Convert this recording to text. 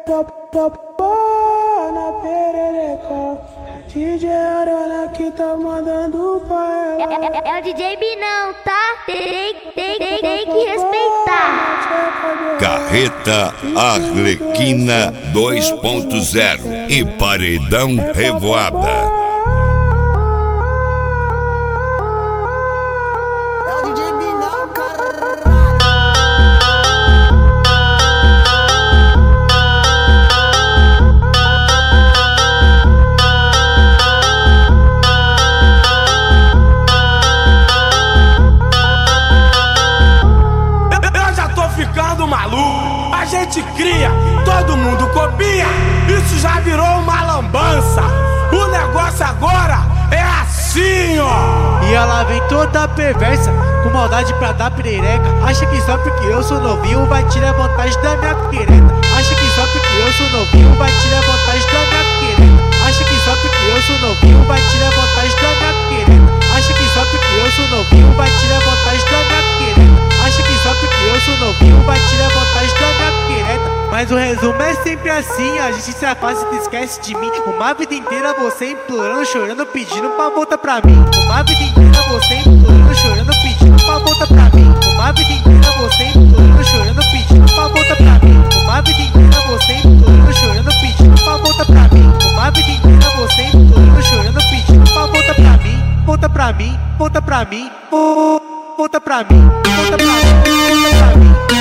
Na perereca, DJ Arana que tá mandando pra ela. É o DJ Binão, tá? Tem que respeitar. Carreta Arlequina 2.0 e Paredão Revoada. Maluco, a gente cria, todo mundo copia, isso já virou uma lambança. O negócio agora é assim, ó. E ela vem toda perversa, com maldade pra dar perereca. Acha que só porque eu sou novinho vai tirar vantagem da minha piquereta. Acha que só porque eu sou novinho vai tirar vantagem da minha piquereta. Acha que só porque eu sou novinho vai tirar vantagem da minha piquereta. Acha que só porque eu sou novinho vai tirar vantagem da minha piquereta. Acha que só porque eu sou novinho vai tirar vantagem da minha piquereta. Mas o resumo é sempre assim, a gente se afasta e esquece de mim. Uma vida inteira você implorando, chorando, pedindo pra voltar pra mim. Uma vida inteira você implorando, chorando, pedindo pra voltar pra mim. Uma vida inteira você implorando, chorando, pedindo pra voltar pra mim. Uma vida inteira você implorando, chorando, pedindo pra voltar pra mim. Uma vida inteira você implorando, chorando, pedindo pra voltar pra mim. Volta pra mim, volta pra mim, volta pra mim, volta pra mim, volta pra mim.